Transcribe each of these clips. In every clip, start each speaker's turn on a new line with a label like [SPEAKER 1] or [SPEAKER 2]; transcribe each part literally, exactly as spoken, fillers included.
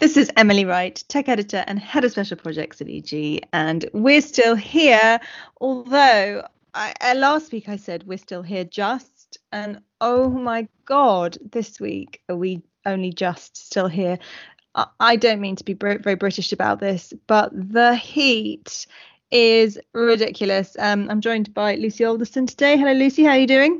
[SPEAKER 1] This is Emily Wright, tech editor and head of special projects at E G, and we're still here, although I, uh, last week I said we're still here just, and oh my God, this week are we only just still here. I, I don't mean to be br- very British about this, but the heat is ridiculous. Um, I'm joined by Lucy Alderson today. Hello, Lucy, how are you doing?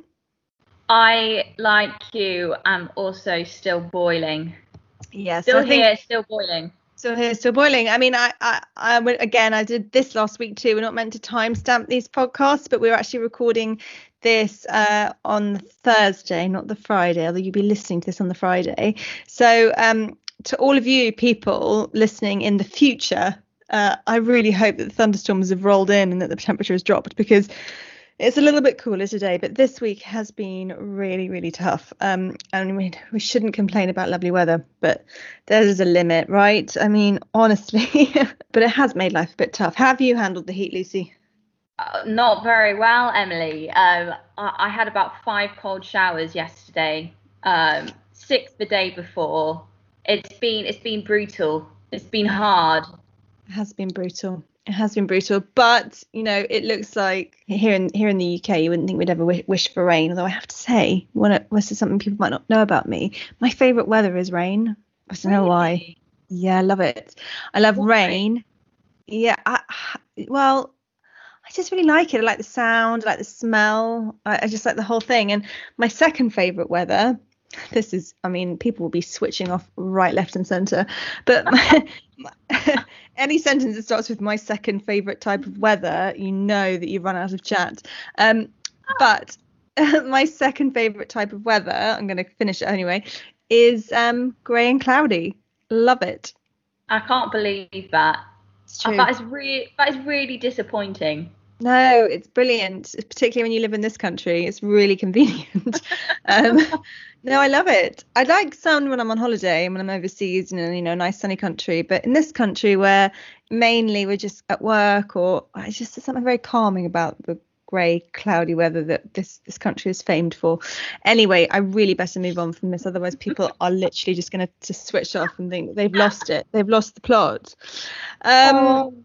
[SPEAKER 2] I, like you, am also still boiling.
[SPEAKER 1] Yes,
[SPEAKER 2] still
[SPEAKER 1] I think
[SPEAKER 2] here, still boiling.
[SPEAKER 1] Still here, still boiling. I mean, I, I, I went again. I did this last week too. We're not meant to timestamp these podcasts, but we're actually recording this uh, on Thursday, not the Friday. Although you'll be listening to this on the Friday. So, um, to all of you people listening in the future, uh, I really hope that the thunderstorms have rolled in and that the temperature has dropped, because it's a little bit cooler today, but this week has been really, really tough. Um, and we, we shouldn't complain about lovely weather, but there's a limit, right? I mean, honestly, but it has made life a bit tough. How have you handled the heat, Lucy?
[SPEAKER 2] Uh, not very well, Emily. Um, I, I had about five cold showers yesterday, um, six the day before. It's been it's been brutal. It's been hard.
[SPEAKER 1] It has been brutal. It has been brutal, but you know, it looks like here in here in the U K, you wouldn't think we'd ever wish, wish for rain. Although I have to say, one of, this is something people might not know about me. My favourite weather is rain. I don't know why. Yeah, I love it. I love
[SPEAKER 2] Why?
[SPEAKER 1] rain. Yeah, I, well, I just really like it. I like the sound, I like the smell. I, I just like the whole thing. And my second favourite weather. This is, I mean, people will be switching off right, left, and centre. But my, my, any sentence that starts with my second favourite type of weather, you know that you've run out of chat. Um, but my second favourite type of weather, I'm going to finish it anyway, is um, grey and cloudy. Love it.
[SPEAKER 2] I can't believe that.
[SPEAKER 1] It's true.
[SPEAKER 2] That is really that is really disappointing.
[SPEAKER 1] No, it's brilliant, particularly when you live in this country. It's really convenient. um, no, I love it. I like sun when I'm on holiday and when I'm overseas in a, you know, nice sunny country. But in this country where mainly we're just at work, or it's just there's something very calming about the grey, cloudy weather that this this country is famed for. Anyway, I really better move on from this. Otherwise, people are literally just going to just switch off and think they've lost it. They've lost the plot. Um,
[SPEAKER 2] Oh.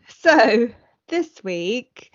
[SPEAKER 1] So this week,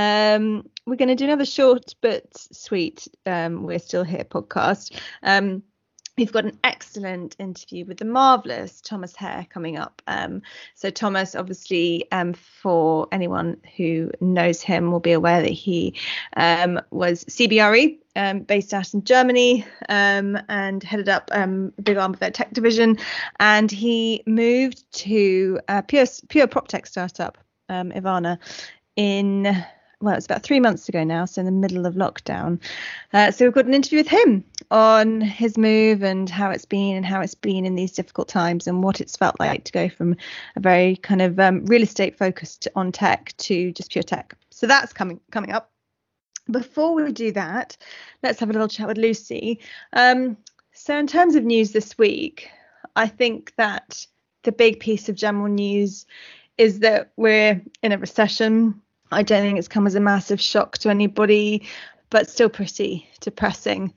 [SPEAKER 1] um, we're going to do another short but sweet um, We're Still Here podcast. Um, we've got an excellent interview with the marvellous Thomas Hare coming up. Um, so Thomas, obviously, um, for anyone who knows him, will be aware that he um, was C B R E, um, based out in Germany, um, and headed up um, a big arm of their tech division. And he moved to a pure, pure prop tech startup, um, Ivana, in, well, it's about three months ago now, so in the middle of lockdown. Uh, so we've got an interview with him on his move and how it's been and how it's been in these difficult times and what it's felt like to go from a very kind of um, real estate focused on tech to just pure tech. So that's coming coming up. Before we do that, let's have a little chat with Lucy. Um, so in terms of news this week, I think that the big piece of general news is that we're in a recession. I don't think it's come as a massive shock to anybody, but still pretty depressing.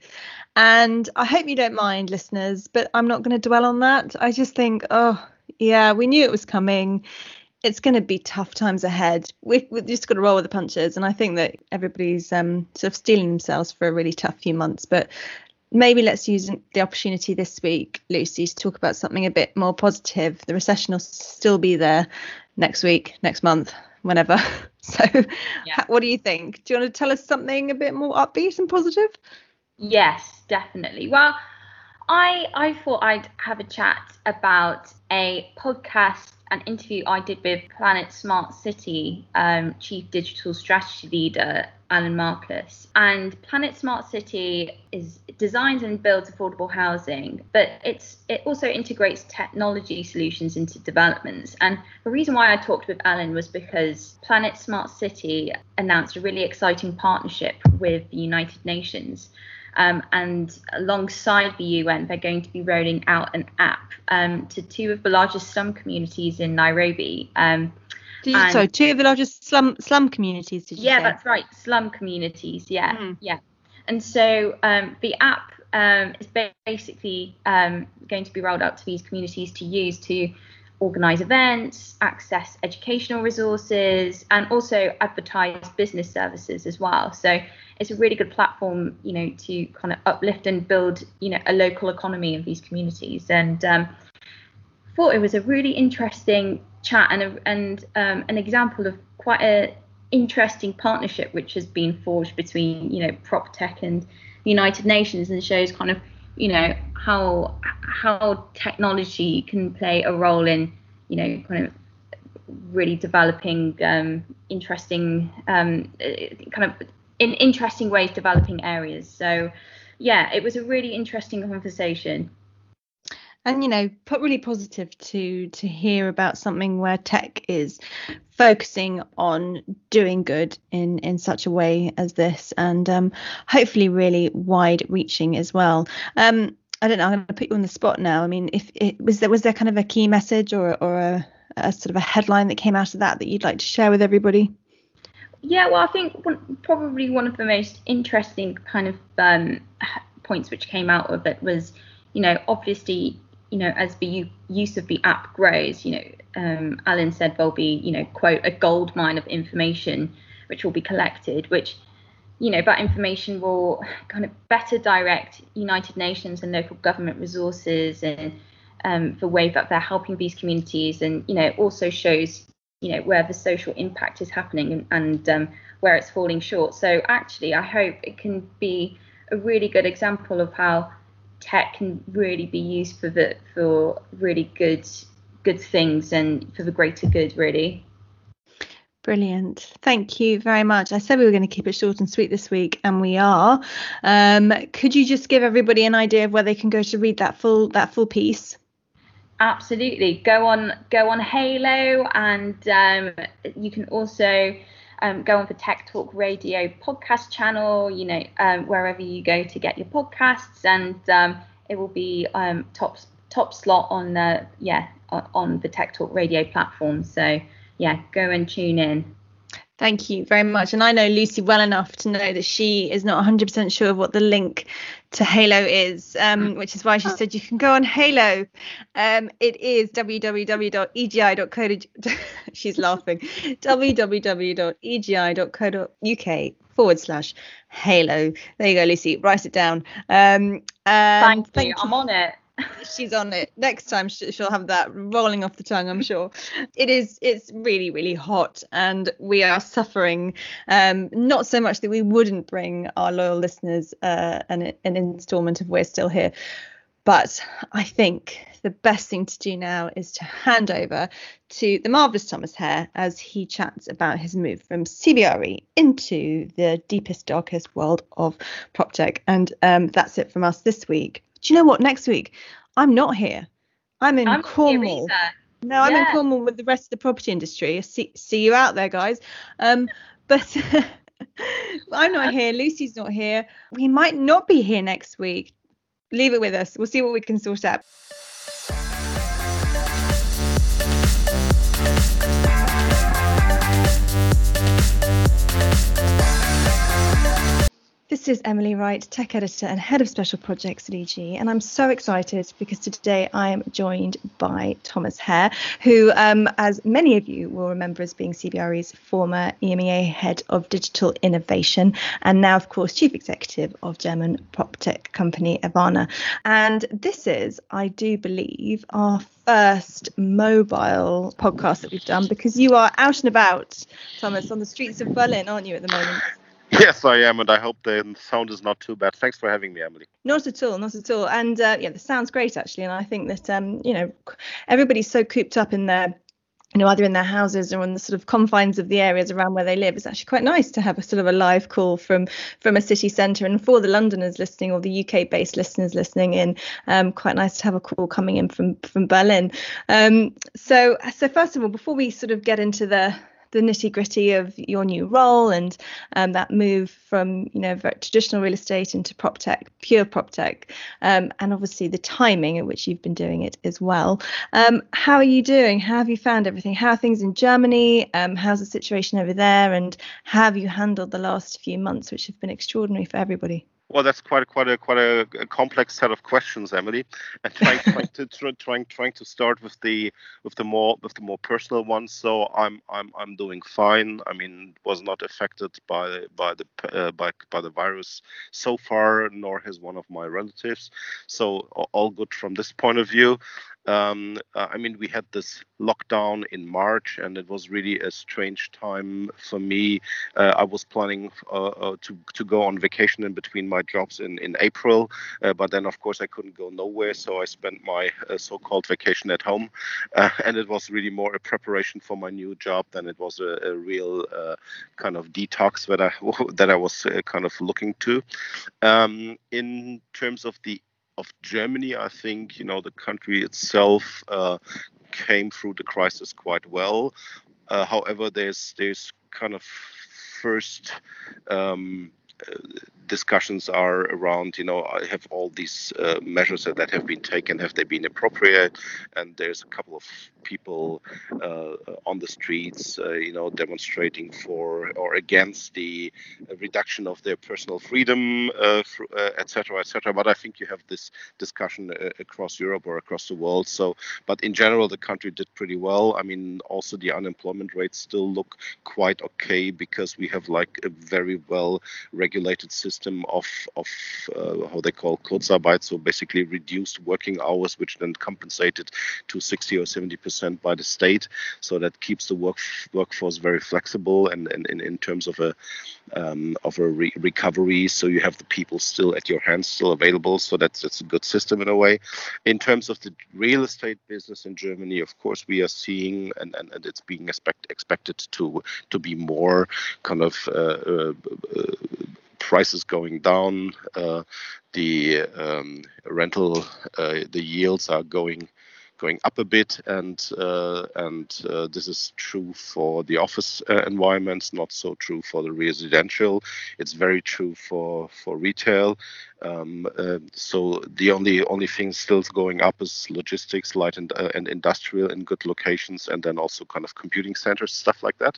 [SPEAKER 1] And I hope you don't mind, listeners, but I'm not going to dwell on that. I just think, oh, yeah, we knew it was coming. It's going to be tough times ahead. We've, we've just got to roll with the punches. And I think that everybody's um, sort of steeling themselves for a really tough few months. But maybe let's use the opportunity this week, Lucy, to talk about something a bit more positive. The recession will still be there next week, next month, whenever. So yeah. What do you think? Do you want to tell us something a bit more upbeat and positive?
[SPEAKER 2] Yes, definitely. Well, I I thought I'd have a chat about a podcast, an interview I did with Planet Smart City um, Chief Digital Strategy Leader, Alan Marcus. And Planet Smart City is designs and builds affordable housing, but it's it also integrates technology solutions into developments. And the reason why I talked with Alan was because Planet Smart City announced a really exciting partnership with the United Nations. Um, and alongside the U N, they're going to be rolling out an app um, to two of the largest slum communities in Nairobi. Um,
[SPEAKER 1] Did you, sorry, two of the largest slum slum communities, did you
[SPEAKER 2] yeah,
[SPEAKER 1] say?
[SPEAKER 2] That's right, slum communities, yeah,
[SPEAKER 1] Mm.
[SPEAKER 2] yeah. And so um, the app um, is basically um, going to be rolled out to these communities to use to organise events, access educational resources, and also advertise business services as well. So it's a really good platform, you know, to kind of uplift and build, you know, a local economy of these communities. And um, thought it was a really interesting chat and a, and um, an example of quite a interesting partnership which has been forged between, you know, PropTech and the United Nations, and shows kind of, you know, how how technology can play a role in, you know, kind of really developing um, interesting um, kind of in interesting ways developing areas. So yeah, it was a really interesting conversation.
[SPEAKER 1] And, you know, really positive to to hear about something where tech is focusing on doing good in in such a way as this, and um, hopefully really wide reaching as well. Um, I don't know, I'm going to put you on the spot now. I mean, if it was there was there kind of a key message or or a, a sort of a headline that came out of that that you'd like to share with everybody?
[SPEAKER 2] Yeah, well, I think one, probably one of the most interesting kind of um, points which came out of it was, you know, obviously, you know, as the u- use of the app grows, you know, um, Alan said there'll be, you know, quote, a gold mine of information which will be collected, which, you know, that information will kind of better direct United Nations and local government resources and um, the way that they're helping these communities, and, you know, also shows, you know, where the social impact is happening and, and um, where it's falling short. So actually, I hope it can be a really good example of how tech can really be used for the for really good good things and for the greater good, really.
[SPEAKER 1] Brilliant. Thank you very much. I said we were going to keep it short and sweet this week, and we are. Um, could you just give everybody an idea of where they can go to read that full that full piece?
[SPEAKER 2] Absolutely. Go on go on Halo, and um, you can also um, go on the Tech Talk Radio podcast channel, you know, um, wherever you go to get your podcasts, and um, it will be um, top top slot on the yeah on the Tech Talk Radio platform. So yeah, go and tune in.
[SPEAKER 1] Thank you very much. And I know Lucy well enough to know that she is not one hundred percent sure of what the link to Halo is, um, which is why she said you can go on Halo. Um, it is w w w dot e g i dot co dot u k. She's laughing. w w w dot e g i dot co dot u k forward slash Halo. There you go, Lucy. Write it down. Um,
[SPEAKER 2] thank, thank you. you. I'm on it.
[SPEAKER 1] She's on it. Next time she'll have that rolling off the tongue, I'm sure. It is it's really really hot, and we are suffering, um not so much that we wouldn't bring our loyal listeners uh an, an installment of We're Still Here, but I think the best thing to do now is to hand over to the marvellous Thomas Hare as he chats about his move from C B R E into the deepest, darkest world of PropTech. And um that's it from us this week. Do you know what? Next week, I'm not here. I'm in
[SPEAKER 2] I'm
[SPEAKER 1] Cornwall. No, I'm yeah. in Cornwall with the rest of the property industry. See, see you out there, guys. Um, but I'm not here. Lucy's not here. We might not be here next week. Leave it with us. We'll see what we can sort out. This is Emily Wright, tech editor and head of special projects at E G, and I'm so excited because today I am joined by Thomas Hare, who, um, as many of you will remember, as being C B R E's former E M E A head of digital innovation, and now, of course, chief executive of German PropTech company Avana. And this is, I do believe, our first mobile podcast that we've done, because you are out and about, Thomas, on the streets of Berlin, aren't you, at the moment?
[SPEAKER 3] Yes, I am, and I hope the sound is not too bad. Thanks for having me, Emily.
[SPEAKER 1] Not at all, not at all. And uh, yeah, the sound's great, actually. And I think that, um, you know, everybody's so cooped up in their, you know, either in their houses or on the sort of confines of the areas around where they live. It's actually quite nice to have a sort of a live call from from a city centre. And for the Londoners listening, or the U K-based listeners listening in, um, quite nice to have a call coming in from from Berlin. Um, so, so first of all, before we sort of get into the the nitty gritty of your new role and um, that move from, you know, very traditional real estate into PropTech, pure PropTech, um, and obviously the timing at which you've been doing it as well. Um, how are you doing? How have you found everything? How are things in Germany? Um, how's the situation over there? And how have you handled the last few months, which have been extraordinary for everybody?
[SPEAKER 3] Well, that's quite quite a quite a, a complex set of questions, Emily. And trying trying to try- trying trying to start with the with the more with the more personal ones. So I'm I'm I'm doing fine. I mean, was not affected by by the uh, by by the virus so far, nor has one of my relatives. So a- all good from this point of view. Um, uh, I mean, we had this lockdown in March, and it was really a strange time for me. uh, I was planning uh, uh, to to go on vacation in between my jobs in in April, uh, but then of course I couldn't go nowhere, so I spent my uh, so-called vacation at home, uh, and it was really more a preparation for my new job than it was a, a real uh, kind of detox that I that I was uh, kind of looking to. Um, in terms of the of Germany, I think you know the country itself uh, came through the crisis quite well. Uh, however, there's there's kind of first um, uh, discussions are around, you know, I have all these uh, measures that have been taken, have they been appropriate? And there's a couple of people uh, on the streets, uh, you know, demonstrating for or against the reduction of their personal freedom, uh, uh, et cetera, et cetera. But I think you have this discussion uh, across Europe or across the world. So, but in general, the country did pretty well. I mean, also the unemployment rates still look quite okay because we have like a very well regulated system of of uh, how they call Kurzarbeit, so basically reduced working hours, which then compensated to sixty or seventy percent by the state. So that keeps the work workforce very flexible and, and, and in terms of a um, of a re- recovery. So you have the people still at your hands, still available. So that's that's a good system in a way. In terms of the real estate business in Germany, of course, we are seeing, and, and, and it's being expect, expected to to be more kind of uh, uh, uh, prices going down. Uh, the um, rental, uh, the yields are going going up a bit, and uh, and uh, this is true for the office uh, environments, not so true for the residential. It's very true for for retail. Um, uh, so the only only thing still going up is logistics, light and, uh, and industrial in good locations, and then also kind of computing centers, stuff like that.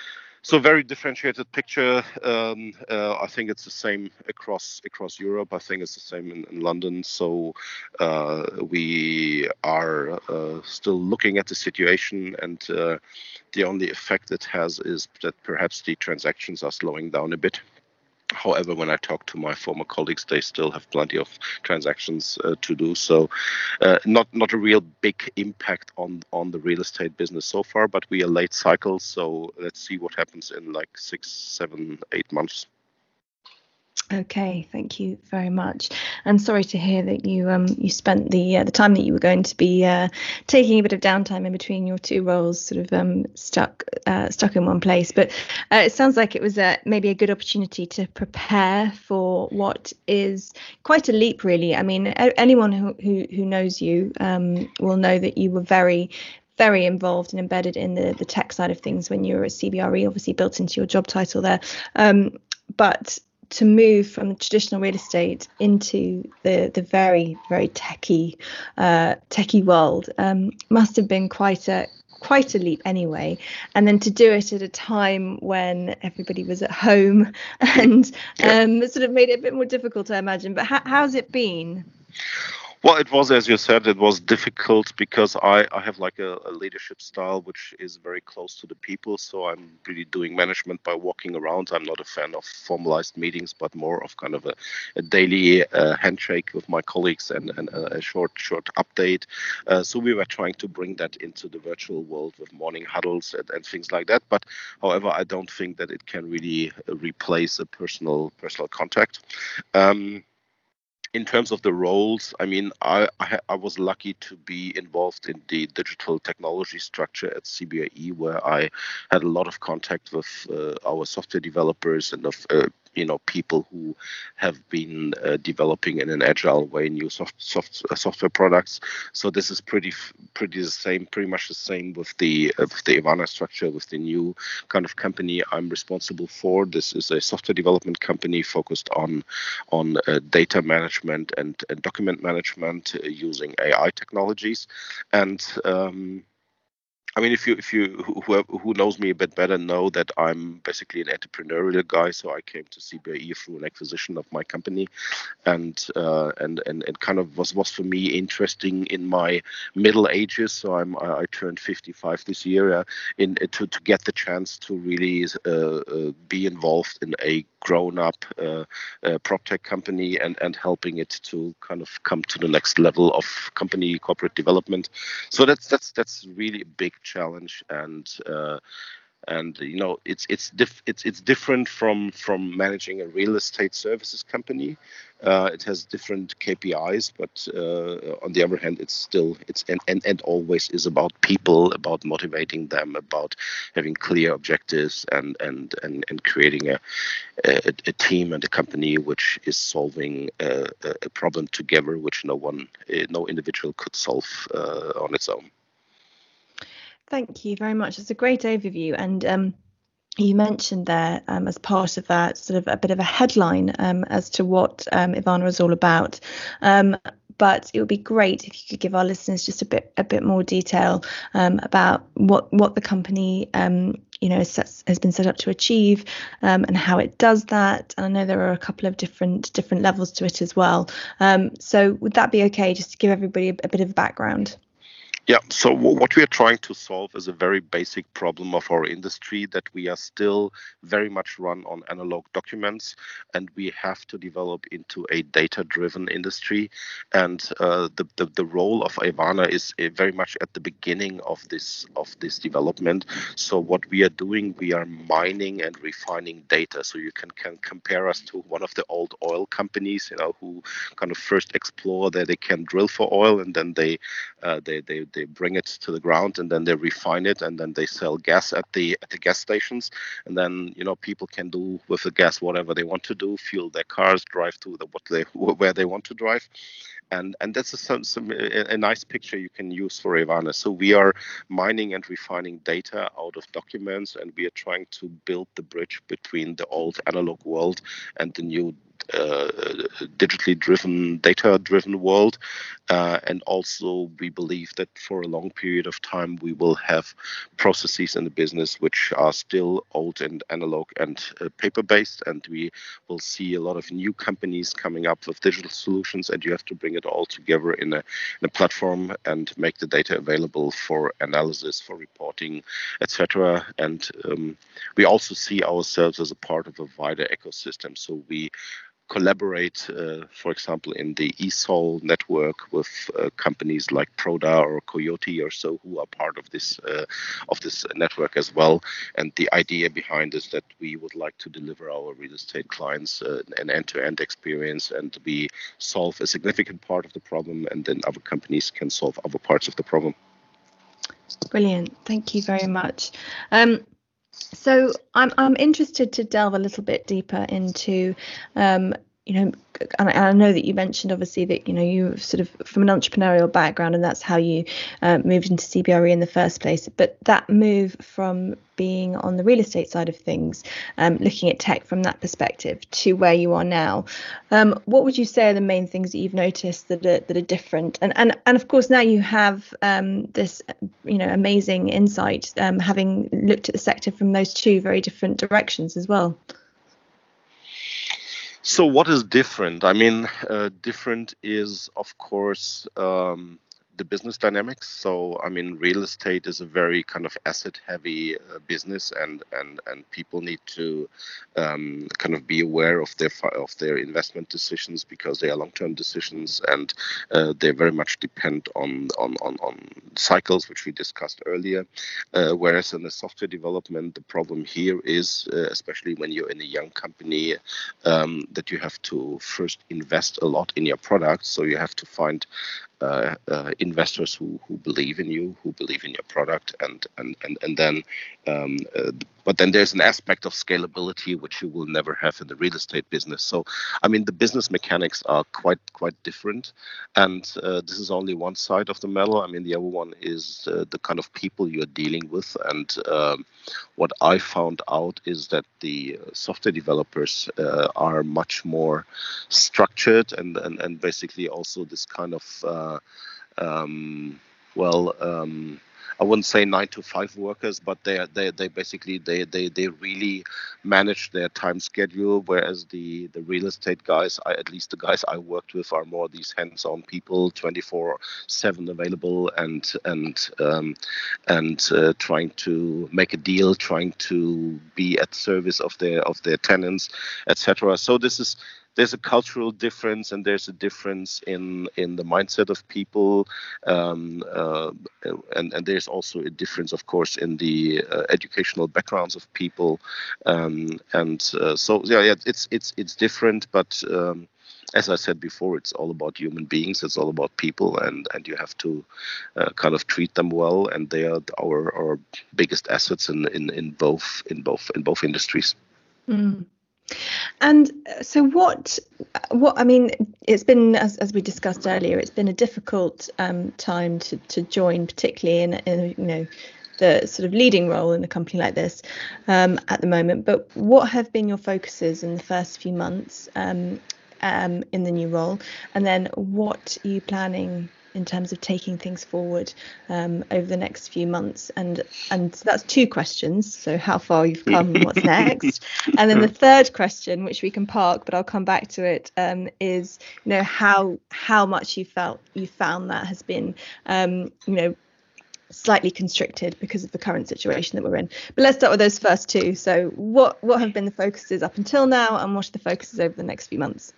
[SPEAKER 3] So very differentiated picture. Um, uh, I think it's the same across across Europe. I think it's the same in, in London. So uh, we are uh, still looking at the situation, and uh, the only effect it has is that perhaps the transactions are slowing down a bit. However, when I talk to my former colleagues, they still have plenty of transactions uh, to do. So, uh, not not a real big impact on on the real estate business so far. But we are late cycle, so let's see what happens in like six, seven, eight months.
[SPEAKER 1] Okay, thank you very much. And sorry to hear that you um you spent the uh, the time that you were going to be uh, taking a bit of downtime in between your two roles, sort of um stuck uh, stuck in one place. But uh, it sounds like it was uh, maybe a good opportunity to prepare for what is quite a leap, really. I mean, anyone who who, who knows you um will know that you were very very involved and embedded in the the tech side of things when you were at C B R E, obviously built into your job title there. Um, but to move from the traditional real estate into the the very very techie uh, techie world um, must have been quite a quite a leap anyway. And then to do it at a time when everybody was at home and um, sort of made it a bit more difficult, I imagine. But how, how's it been?
[SPEAKER 3] Well, it was, as you said, it was difficult because I, I have like a, a leadership style which is very close to the people. So I'm really doing management by walking around. I'm not a fan of formalized meetings, but more of kind of a, a daily uh, handshake with my colleagues and, and a short short update. Uh, so we were trying to bring that into the virtual world with morning huddles and, and things like that. But however, I don't think that it can really replace a personal personal contact. Um, In terms of the roles, I mean, I, I, I was lucky to be involved in the digital technology structure at C B R E, where I had a lot of contact with uh, our software developers and of uh, you know people who have been uh, developing in an agile way new soft, soft uh, software products. So this is pretty pretty the same, pretty much the same with the uh, with the Ivana structure, with the new kind of company I'm responsible for. This is a software development company focused on on uh, data management and, and document management uh, using A I technologies. And um, I mean, if you if you who who knows me a bit better know that I'm basically an entrepreneurial guy. So I came to C B R E through an acquisition of my company, and uh, and and it kind of was was for me interesting in my middle ages. So I'm I, I turned fifty-five this year, uh, in to to get the chance to really uh, uh, be involved in a grown-up uh, uh, prop tech company and and helping it to kind of come to the next level of company corporate development. So that's that's that's really a big challenge, and uh, and you know it's it's diff- it's it's different from from managing a real estate services company. Uh, it has different K P Is, but uh, on the other hand, it's still it's and, and and always is about people, about motivating them, about having clear objectives, and and and, and creating a, a a team and a company which is solving a, a problem together, which no one no individual could solve uh, on its own.
[SPEAKER 1] Thank you very much. It's a great overview. And um, you mentioned there, um, as part of that, sort of a bit of a headline um, as to what um, Ivana is all about. Um, but it would be great if you could give our listeners just a bit a bit more detail um, about what what the company um, you know has, has been set up to achieve, um, and how it does that. And I know there are a couple of different different levels to it as well. Um, so would that be okay, just to give everybody a, a bit of background?
[SPEAKER 3] Yeah, so what we are trying to solve is a very basic problem of our industry, that we are still very much run on analog documents, and we have to develop into a data-driven industry. And uh, the, the the role of Ivana is very much at the beginning of this of this development. So what we are doing, we are mining and refining data. So you can, can compare us to one of the old oil companies, you know, who kind of first explore that they can drill for oil, and then they uh, they they they bring it to the ground, and then they refine it, and then they sell gas at the at the gas stations, and then you know people can do with the gas whatever they want to do, fuel their cars, drive to the what they where they want to drive. And and that's a, some, some, a, a nice picture you can use for Ivana. So we are mining and refining data out of documents, and we are trying to build the bridge between the old analog world and the new uh, digitally driven, data driven world. Uh, and also we believe that for a long period of time we will have processes in the business which are still old and analog and uh, paper based, and we will see a lot of new companies coming up with digital solutions, and you have to bring it all together in a, in a platform and make the data available for analysis, for reporting, et cetera. And um, we also see ourselves as a part of a wider ecosystem. So we collaborate, uh, for example, in the E S O L network with uh, companies like Proda or Coyote or so, who are part of this uh, of this network as well. And the idea behind is that we would like to deliver our real estate clients uh, an end-to-end experience, and we solve a significant part of the problem, and then other companies can solve other parts of the problem.
[SPEAKER 1] Brilliant. Thank you very much. Um, So I'm I'm interested to delve a little bit deeper into, um, you know, and I, and I know that you mentioned obviously that, you know, you sort of from an entrepreneurial background, and that's how you uh, moved into C B R E in the first place. But that move from being on the real estate side of things, um, looking at tech from that perspective, to where you are now, um, what would you say are the main things that you've noticed that are, that are different? And and and of course now you have um, this, you know, amazing insight, um, having looked at the sector from those two very different directions as well.
[SPEAKER 3] So what is different? I mean, uh, different is, of course, um, the business dynamics. So, I mean, real estate is a very kind of asset-heavy uh, business, and and and people need to um, kind of be aware of their of their investment decisions, because they are long-term decisions, and uh, they very much depend on on on, on cycles, which we discussed earlier. Uh, whereas in the software development, the problem here is, uh, especially when you're in a young company, um, that you have to first invest a lot in your product. So you have to find Uh, uh, investors who, who believe in you, who believe in your product, and and and and then, um, uh, but then there's an aspect of scalability which you will never have in the real estate business. So, I mean, the business mechanics are quite quite different, and uh, this is only one side of the medal. I mean, the other one is uh, the kind of people you're dealing with, and um, what I found out is that the software developers uh, are much more structured, and and and basically also this kind of uh, um, well, um, I wouldn't say nine to five workers, but they are, they they basically they they they really manage their time schedule. Whereas the the real estate guys, I, at least the guys I worked with, are more these hands-on people, twenty-four seven available, and and um, and uh, trying to make a deal, trying to be at service of their of their tenants, et cetera. So this is there's a cultural difference, and there's a difference in in the mindset of people, um, uh, and and there's also a difference, of course, in the uh, educational backgrounds of people, um, and uh, so yeah, yeah, it's it's it's different, but. Um, as I said before, it's all about human beings. It's all about people, and, and you have to uh, kind of treat them well. And they are our, our biggest assets in, in, in both in both in both industries.
[SPEAKER 1] Mm. And so what, what I mean, it's been, as, as we discussed earlier, it's been a difficult um, time to, to join, particularly in, in, you know, the sort of leading role in a company like this um, at the moment. But what have been your focuses in the first few months um, um, in the new role? And then what are you planning in terms of taking things forward um, over the next few months? And and so that's two questions. So how far you've come and what's next. And then the third question, which we can park, but I'll come back to it, um, is, you know, how how much you felt you found that has been, um, you know, slightly constricted because of the current situation that we're in. But let's start with those first two. So what what have been the focuses up until now, and what are the focuses over the next few months?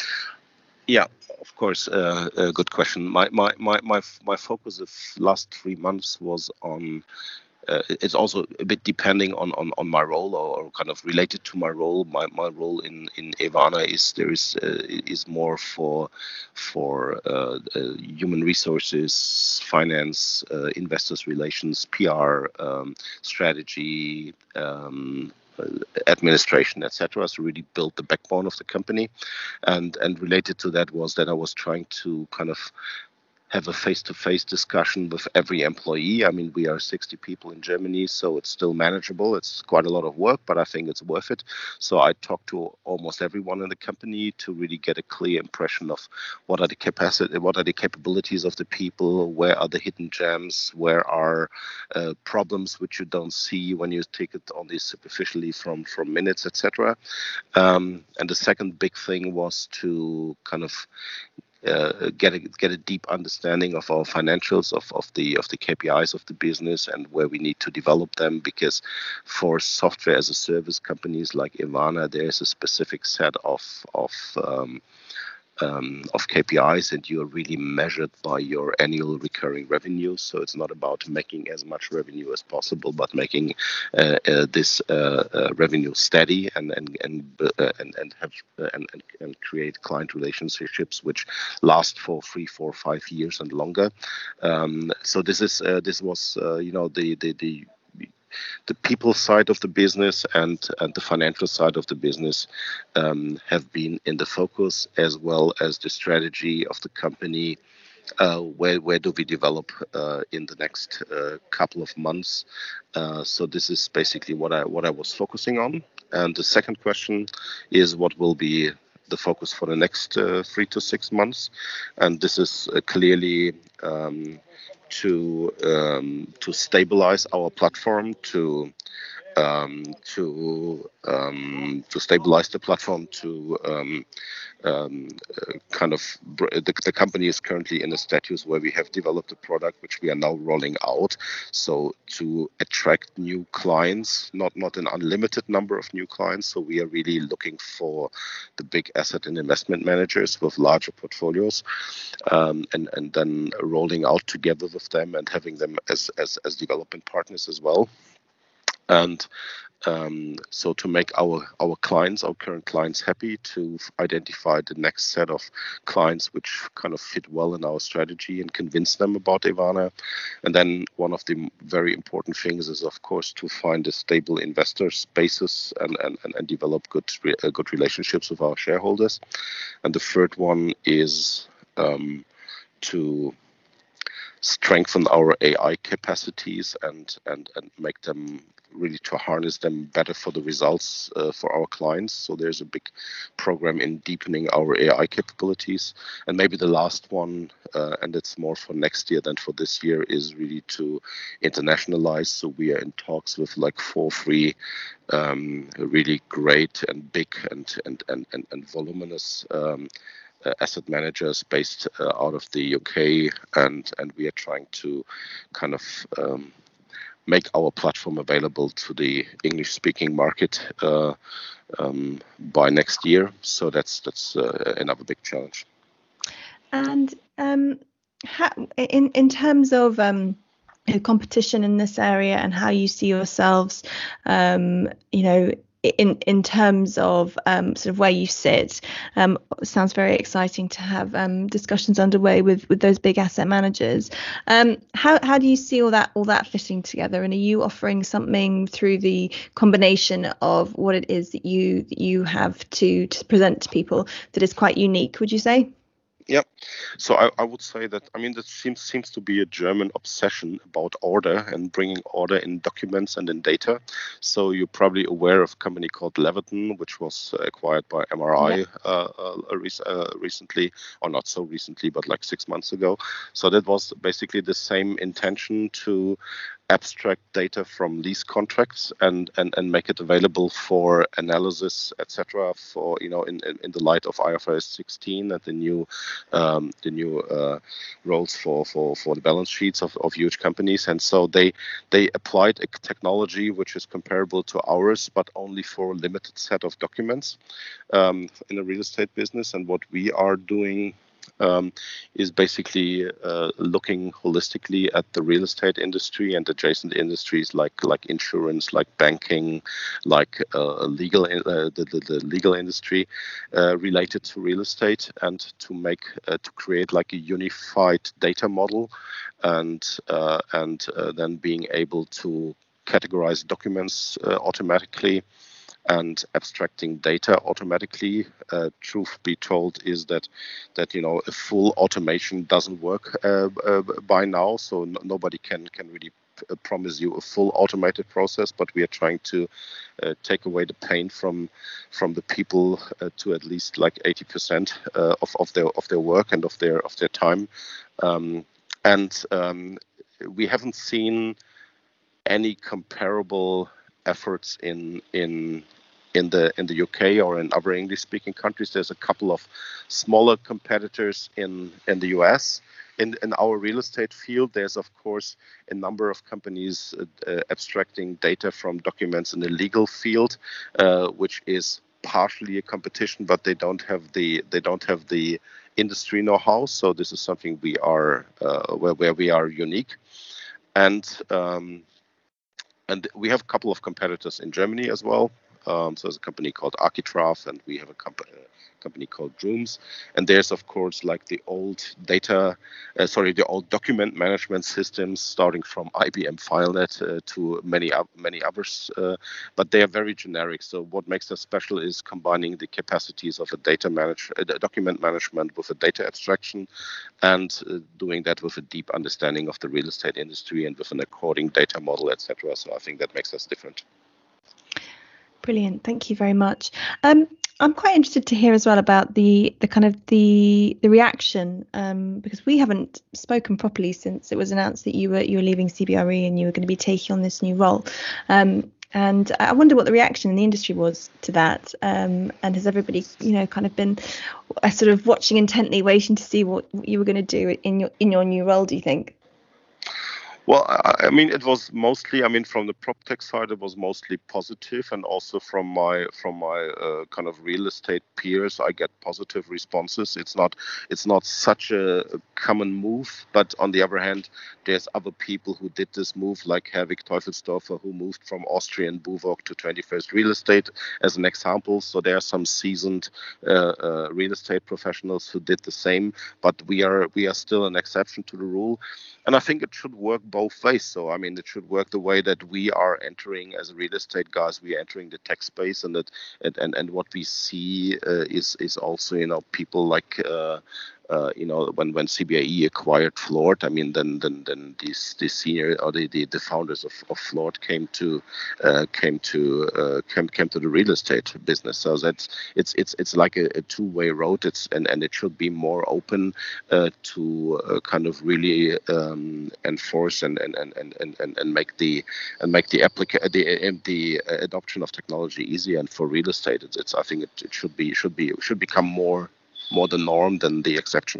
[SPEAKER 3] Yeah, of course, uh, a good question. My my my my my focus of last three months was on. Uh, it's also a bit depending on, on, on my role, or, or kind of related to my role. My, my role in, in Evana is there is uh, is more for for uh, uh, human resources, finance, uh, investors relations, P R, um, strategy. Um, administration, et cetera. So really build the backbone of the company, and and related to that was that I was trying to kind of have a face-to-face discussion with every employee. I mean, we are sixty people in Germany, so it's still manageable. It's quite a lot of work, but I think it's worth it. So I talked to almost everyone in the company to really get a clear impression of what are the capacity, what are the capabilities of the people, where are the hidden gems, where are uh, problems which you don't see when you take it only superficially from from minutes, et cetera. Um, and the second big thing was to kind of Uh, get a get a deep understanding of our financials, of, of the of the K P Is of the business, and where we need to develop them. Because for software as a service companies like Evana, there is a specific set of of um, um, of K P Is, and you are really measured by your annual recurring revenue. So it's not about making as much revenue as possible, but making uh, uh, this uh, uh, revenue steady, and and and uh, and and have uh, and, and and create client relationships which last for three, four, five years and longer. Um, so this is uh, this was uh, you know the the the the people side of the business and, and the financial side of the business um, have been in the focus, as well as the strategy of the company. Uh, where where do we develop uh, in the next uh, couple of months? Uh, so this is basically what I what I was focusing on. And the second question is, what will be the focus for the next uh, three to six months? And this is uh, clearly um, to um, to stabilize our platform, to um, to um, to stabilize the platform, to um, um, uh, kind of the, the company is currently in a status where we have developed a product which we are now rolling out. So to attract new clients, not not an unlimited number of new clients. So we are really looking for the big asset and investment managers with larger portfolios, um, and and then rolling out together with them and having them as as, as development partners as well. And um, so to make our our clients, our current clients, happy, to identify the next set of clients which kind of fit well in our strategy and convince them about Evana. And then one of the very important things is, of course, to find a stable investor basis and and, and, and develop good uh, good relationships with our shareholders. And the third one is um, to strengthen our A I capacities and and and make them really to harness them better for the results uh, for our clients. So there's a big program in deepening our A I capabilities. And maybe the last one, uh, and it's more for next year than for this year, is really to internationalize. So we are in talks with like four free um, really great and big and and and and, and voluminous um, uh, asset managers based uh, out of the U K, and and we are trying to kind of um, make our platform available to the English-speaking market uh, um, by next year. So that's that's uh, another big challenge.
[SPEAKER 1] And um, how, in in terms of um, competition in this area and how you see yourselves, um, you know, in in terms of um, sort of where you sit, um, it sounds very exciting to have um, discussions underway with with those big asset managers. Um, how how do you see all that all that fitting together? And are you offering something through the combination of what it is that you that you have to to present to people that is quite unique? Would you say?
[SPEAKER 3] Yeah, so I, I would say that, I mean, that seems seems to be a German obsession about order and bringing order in documents and in data. So you're probably aware of a company called Leviton, which was acquired by M R I yeah. uh, uh, uh, recently, or not so recently, but like six months ago. So that was basically the same intention to abstract data from lease contracts and, and, and make it available for analysis, et cetera. For you know, in, in, in the light of I F R S sixteen and the new um, the new uh, roles for, for, for the balance sheets of, of huge companies. And so they they applied a technology which is comparable to ours, but only for a limited set of documents um, in the real estate business. And what we are doing Um, is basically uh, looking holistically at the real estate industry and adjacent industries like like insurance, like banking, like uh, legal uh, the, the, the legal industry uh, related to real estate, and to make uh, to create like a unified data model, and uh, and uh, then being able to categorize documents uh, automatically and abstracting data automatically. Uh, truth be told is that that you know a full automation doesn't work uh, uh, by now, so no, nobody can can really p- promise you a full automated process. But we are trying to uh, take away the pain from from the people uh, to at least like eighty percent uh, of of their of their work and of their of their time, um, and um, we haven't seen any comparable efforts in in in the in the U K or in other English-speaking countries. There's a couple of smaller competitors in in the U S. In in our real estate field, there's of course a number of companies uh, uh, abstracting data from documents in the legal field, uh, which is partially a competition, but they don't have the they don't have the industry know-how. So this is something we are uh, where where we are unique, and um, and we have a couple of competitors in Germany as well. Um, so there's a company called Architraf, and we have a company company called Drooms. And there's of course like the old data, uh, sorry, the old document management systems, starting from I B M FileNet uh, to many many others, uh, but they are very generic. So what makes us special is combining the capacities of a data manage, uh, document management with a data abstraction, and uh, doing that with a deep understanding of the real estate industry and with an according data model, et cetera. So I think that makes us different.
[SPEAKER 1] Brilliant. Thank you very much. Um, I'm quite interested to hear as well about the the kind of the the reaction, um, because we haven't spoken properly since it was announced that you were you were leaving C B R E and you were going to be taking on this new role. Um, and I wonder what the reaction in the industry was to that. Um, and has everybody, you know, kind of been uh, sort of watching intently, waiting to see what you were going to do in your in your new role, do you think?
[SPEAKER 3] Well, I, I mean, it was mostly, I mean, from the PropTech side, it was mostly positive, and also from my from my uh, kind of real estate peers, I get positive responses. It's not it's not such a common move, but on the other hand, there's other people who did this move, like Herwig Teufelsdorfer, who moved from Austrian Buwog to twenty-first Real Estate, as an example. So there are some seasoned uh, uh, real estate professionals who did the same, but we are we are still an exception to the rule. And I think it should work both ways. So, I mean, it should work the way that we are entering as real estate guys, we are entering the tech space, and that and, and, and what we see uh, is is also, you know, people like uh, uh, you know, when when C B I E acquired Floored, I mean, then then then these the senior or the, the, the founders of, of Floored came to uh, came to uh, came came to the real estate business. So that's it's it's it's like a, a two way road. It's and, and it should be more open uh, to uh, kind of really um, enforce and and, and, and, and and make the and make the applica- the the adoption of technology easier. And for real estate, it's, it's I think it, it should be should be should become more more the norm than the exception.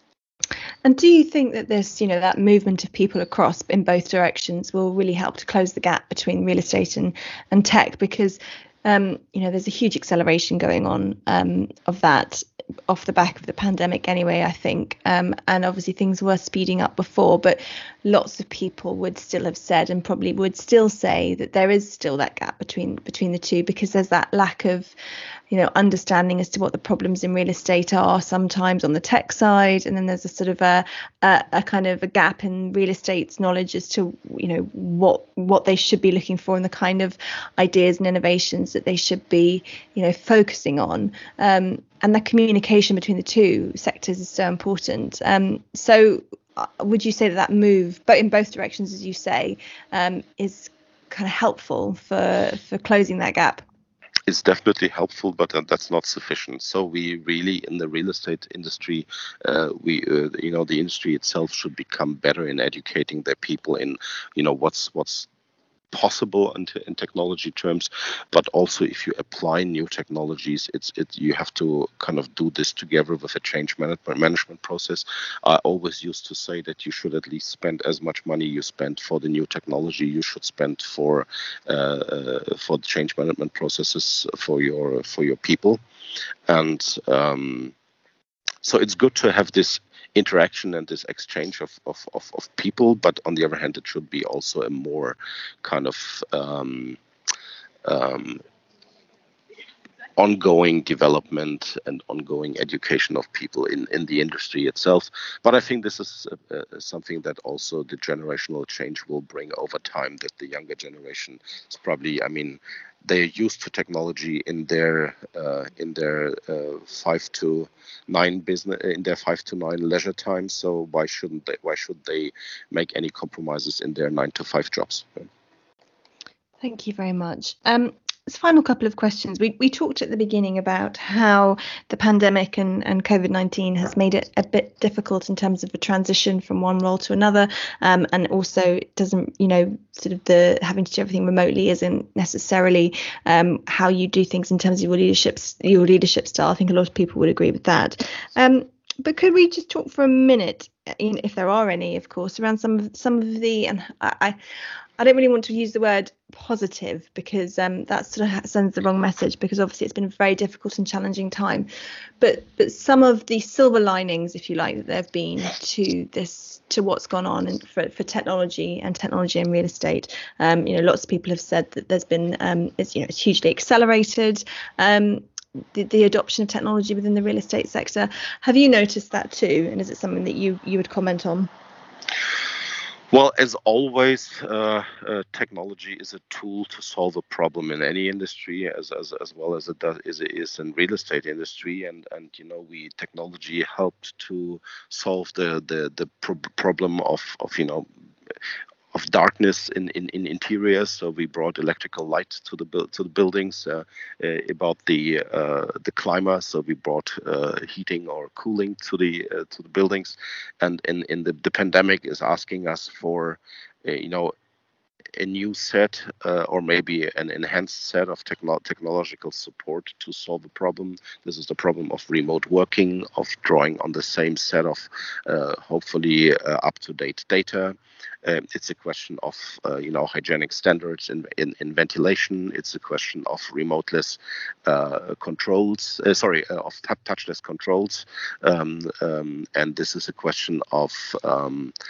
[SPEAKER 1] And do you think that this, you know, that movement of people across in both directions will really help to close the gap between real estate and, and tech? Because, um, you know, there's a huge acceleration going on um, of that off the back of the pandemic anyway, I think. Um, and obviously things were speeding up before, but lots of people would still have said and probably would still say that there is still that gap between between the two, because there's that lack of, you know, understanding as to what the problems in real estate are sometimes on the tech side, and then there's a sort of a, a, a kind of a gap in real estate's knowledge as to, you know, what what they should be looking for and the kind of ideas and innovations that they should be, you know, focusing on. Um, and the communication between the two sectors is so important. Um, so uh, would you say that that move, but in both directions, as you say, um, is kind of helpful for for closing that gap?
[SPEAKER 3] It's definitely helpful, but uh, that's not sufficient. So we really, in the real estate industry, uh, we, uh, you know, the industry itself should become better in educating their people in, you know, what's what's possible in, in technology terms, but also if you apply new technologies, it's it you have to kind of do this together with a change management management process. I always used to say that you should at least spend as much money you spend for the new technology you should spend for uh, uh, for the change management processes for your for your people, and um, so it's good to have this interaction and this exchange of, of, of, of people, but on the other hand, it should be also a more kind of um, um, ongoing development and ongoing education of people in, in the industry itself. But I think this is uh, uh, something that also the generational change will bring over time, that the younger generation is probably, I mean, they're used to technology in their uh, in their uh, five to nine business in their five to nine leisure time. So why shouldn't they? Why should they make any compromises in their nine to five jobs?
[SPEAKER 1] Thank you very much. Um, This final couple of questions. We we talked at the beginning about how the pandemic and, and COVID nineteen has made it a bit difficult in terms of a transition from one role to another, um, and also it doesn't, you know, sort of the having to do everything remotely isn't necessarily um, how you do things in terms of your leadership your leadership style. I think a lot of people would agree with that. Um, but could we just talk for a minute, if there are any, of course, around some of some of the, and I. I I don't really want to use the word positive, because um, that sort of sends the wrong message, because obviously it's been a very difficult and challenging time. But but some of the silver linings, if you like, that there have been to this, to what's gone on and for, for technology and technology in real estate. Um, you know, lots of people have said that there's been, um, it's, you know, it's hugely accelerated. Um, the, the adoption of technology within the real estate sector. Have you noticed that too? And is it something that you, you would comment on?
[SPEAKER 3] Well, as always, uh, uh, technology is a tool to solve a problem in any industry, as as, as well as it does is it is in real estate industry. And and you know, we technology helped to solve the the the pro- problem of of you know. of darkness in, in, in interiors. So we brought electrical light to the to the buildings. Uh, uh, about the uh, the climate, so we brought uh, heating or cooling to the uh, to the buildings. And in in the, the pandemic is asking us for uh, you know a new set uh, or maybe an enhanced set of techno- technological support to solve a problem. This is the problem of remote working, of drawing on the same set of uh, hopefully uh, up-to-date data. Um, it's a question of uh, you know hygienic standards in, in, in ventilation. It's a question of remoteless uh, controls. Uh, sorry, uh, of t- touchless controls, um, um, and this is a question of um,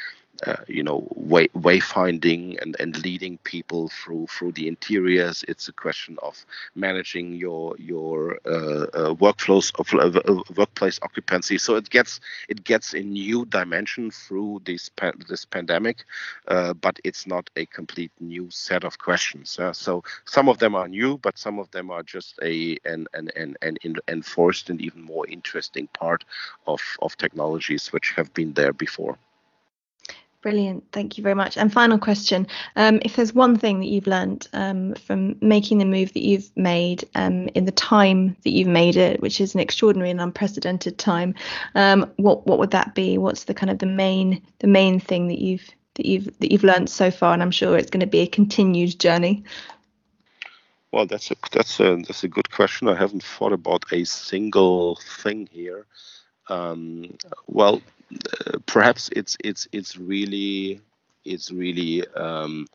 [SPEAKER 3] uh, you know, way wayfinding and, and leading people through through the interiors. It's a question of managing your your uh, uh, workflows of uh, workplace occupancy. So it gets it gets a new dimension through this pa- this pandemic, uh, but it's not a complete new set of questions. Uh, so some of them are new, but some of them are just a an an an, an enforced and even more interesting part of of technologies which have been there before.
[SPEAKER 1] Brilliant. Thank you very much. And final question. Um, if there's one thing that you've learned um, from making the move that you've made um, in the time that you've made it, which is an extraordinary and unprecedented time, um, what what would that be? What's the kind of the main the main thing that you've that you've that you've learned so far? And I'm sure it's going to be a continued journey.
[SPEAKER 3] Well, that's a that's a that's a good question. I haven't thought about a single thing here. Um, well, uh, perhaps it's it's it's really it's really um,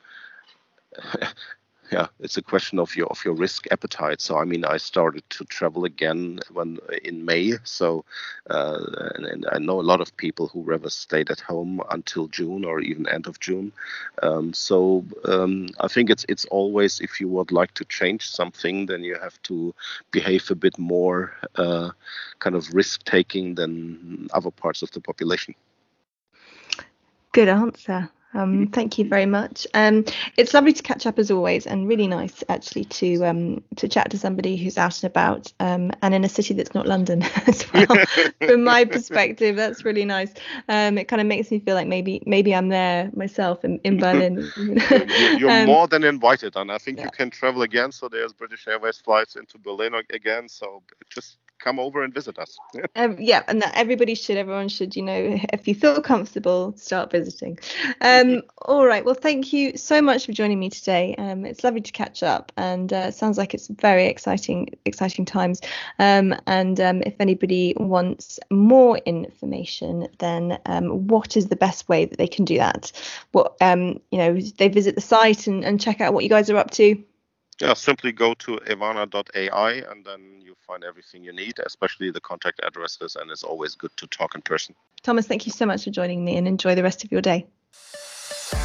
[SPEAKER 3] yeah, it's a question of your of your risk appetite. So I mean, I started to travel again when in May. So uh, and, and I know a lot of people who rather stayed at home until June or even end of June. Um, so um, I think it's it's always, if you would like to change something, then you have to behave a bit more uh, kind of risk taking than other parts of the population.
[SPEAKER 1] Good answer. Um, thank you very much. Um, it's lovely to catch up as always, and really nice actually to um, to chat to somebody who's out and about um, and in a city that's not London as well. From my perspective, that's really nice. Um, it kind of makes me feel like maybe maybe I'm there myself in, in Berlin.
[SPEAKER 3] You're
[SPEAKER 1] um,
[SPEAKER 3] more than invited, and I think
[SPEAKER 1] yeah.
[SPEAKER 3] you can travel again. So there's British Airways flights into Berlin again. So just come over and visit us.
[SPEAKER 1] Um, yeah, and that everybody should, everyone should, you know, if you feel comfortable, start visiting. Um, all right. Well, thank you so much for joining me today. Um, it's lovely to catch up, and uh, sounds like it's very exciting, exciting times. Um, and um, if anybody wants more information, then um, what is the best way that they can do that? What, um, you know, they visit the site and, and check out what you guys are up to.
[SPEAKER 3] Yeah, simply go to evana dot A I and then you find everything you need, especially the contact addresses, and it's always good to talk in person.
[SPEAKER 1] Thomas, thank you so much for joining me, and enjoy the rest of your day.